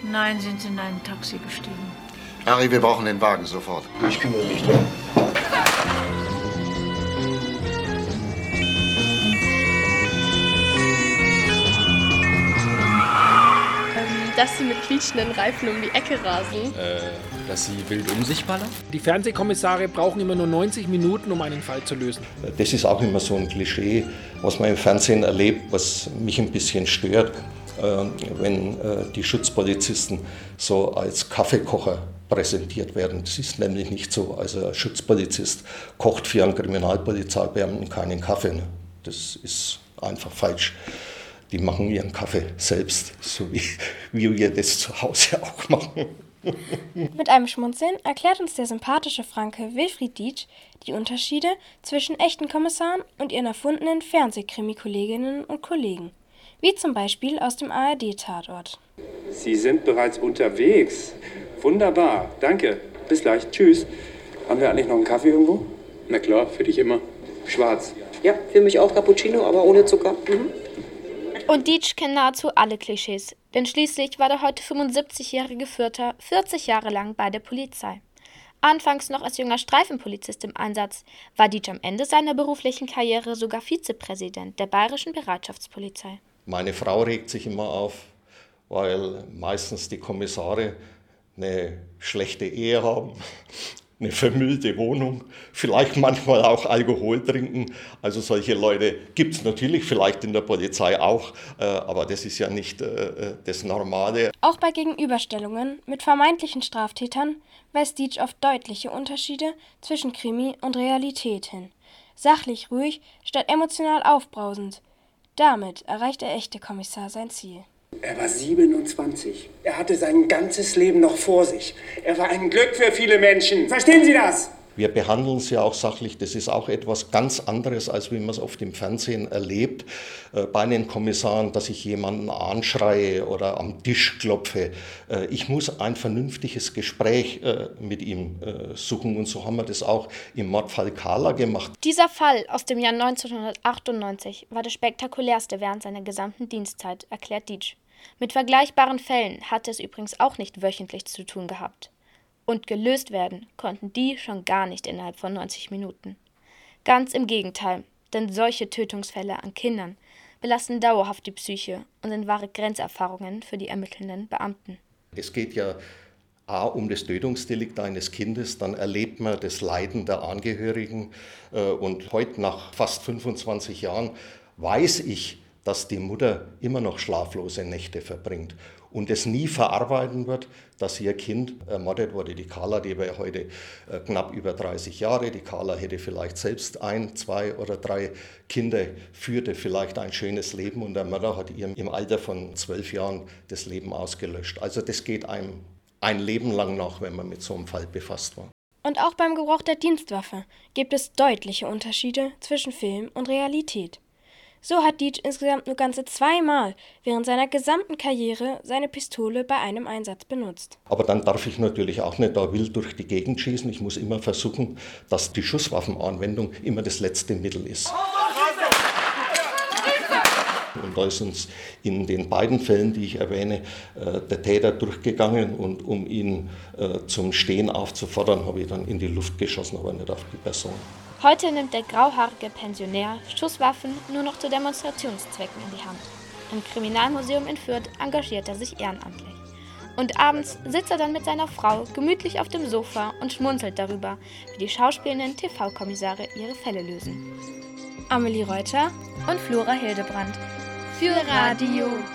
Nein, sind Sie in ein Taxi gestiegen. Harry, wir brauchen den Wagen sofort. Ich kümmere mich drum. Dass sie mit quietschenden Reifen um die Ecke rasen. Dass sie wild um sich ballern? Die Fernsehkommissare brauchen immer nur 90 Minuten, um einen Fall zu lösen. Das ist auch immer so ein Klischee, was man im Fernsehen erlebt, was mich ein bisschen stört, wenn die Schutzpolizisten so als Kaffeekocher präsentiert werden. Das ist nämlich nicht so. Also ein Schutzpolizist kocht für einen Kriminalpolizeibeamten keinen Kaffee. Ne? Das ist einfach falsch. Die machen ihren Kaffee selbst, so wie wir das zu Hause auch machen. Mit einem Schmunzeln erklärt uns der sympathische Franke Wilfried Dietsch die Unterschiede zwischen echten Kommissaren und ihren erfundenen Fernsehkrimi-Kolleginnen und Kollegen, wie zum Beispiel aus dem ARD-Tatort. Sie sind bereits unterwegs. Wunderbar, danke. Bis gleich, tschüss. Haben wir eigentlich noch einen Kaffee irgendwo? Na klar, für dich immer. Schwarz. Ja, für mich auch Cappuccino, aber ohne Zucker. Und Dietsch kennt nahezu alle Klischees, denn schließlich war der heute 75-jährige Fürther 40 Jahre lang bei der Polizei. Anfangs noch als junger Streifenpolizist im Einsatz, war Dietsch am Ende seiner beruflichen Karriere sogar Vizepräsident der Bayerischen Bereitschaftspolizei. Meine Frau regt sich immer auf, weil meistens die Kommissare eine schlechte Ehe haben, eine vermüllte Wohnung, vielleicht manchmal auch Alkohol trinken. Also solche Leute gibt es natürlich vielleicht in der Polizei auch, aber das ist ja nicht das Normale. Auch bei Gegenüberstellungen mit vermeintlichen Straftätern weist Dietsch auf deutliche Unterschiede zwischen Krimi und Realität hin. Sachlich ruhig statt emotional aufbrausend. Damit erreicht der echte Kommissar sein Ziel. Er war 27. Er hatte sein ganzes Leben noch vor sich. Er war ein Glück für viele Menschen. Verstehen Sie das? Wir behandeln es ja auch sachlich. Das ist auch etwas ganz anderes, als wie man es oft im Fernsehen erlebt. Bei den Kommissaren, dass ich jemanden anschreie oder am Tisch klopfe. Ich muss ein vernünftiges Gespräch mit ihm suchen. Und so haben wir das auch im Mordfall Kahler gemacht. Dieser Fall aus dem Jahr 1998 war der spektakulärste während seiner gesamten Dienstzeit, erklärt Dietsch. Mit vergleichbaren Fällen hatte es übrigens auch nicht wöchentlich zu tun gehabt. Und gelöst werden konnten die schon gar nicht innerhalb von 90 Minuten. Ganz im Gegenteil, denn solche Tötungsfälle an Kindern belasten dauerhaft die Psyche und sind wahre Grenzerfahrungen für die ermittelnden Beamten. Es geht ja um das Tötungsdelikt eines Kindes, dann erlebt man das Leiden der Angehörigen. Und heute, nach fast 25 Jahren, weiß ich, dass die Mutter immer noch schlaflose Nächte verbringt und es nie verarbeiten wird, dass ihr Kind ermordet wurde. Die Carla, die war heute knapp über 30 Jahre. Die Carla hätte vielleicht selbst 1, 2 oder 3 Kinder, führte vielleicht ein schönes Leben und der Mörder hat ihr im Alter von 12 Jahren das Leben ausgelöscht. Also das geht einem ein Leben lang nach, wenn man mit so einem Fall befasst war. Und auch beim Gebrauch der Dienstwaffe gibt es deutliche Unterschiede zwischen Film und Realität. So hat Dietsch insgesamt nur ganze 2-mal während seiner gesamten Karriere seine Pistole bei einem Einsatz benutzt. Aber dann darf ich natürlich auch nicht da wild durch die Gegend schießen. Ich muss immer versuchen, dass die Schusswaffenanwendung immer das letzte Mittel ist. Und da ist uns in den beiden Fällen, die ich erwähne, der Täter durchgegangen und um ihn zum Stehen aufzufordern, habe ich dann in die Luft geschossen, aber nicht auf die Person. Heute nimmt der grauhaarige Pensionär Schusswaffen nur noch zu Demonstrationszwecken in die Hand. Im Kriminalmuseum in Fürth engagiert er sich ehrenamtlich. Und abends sitzt er dann mit seiner Frau gemütlich auf dem Sofa und schmunzelt darüber, wie die schauspielenden TV-Kommissare ihre Fälle lösen. Amelie Reuter und Flora Hildebrand für Radio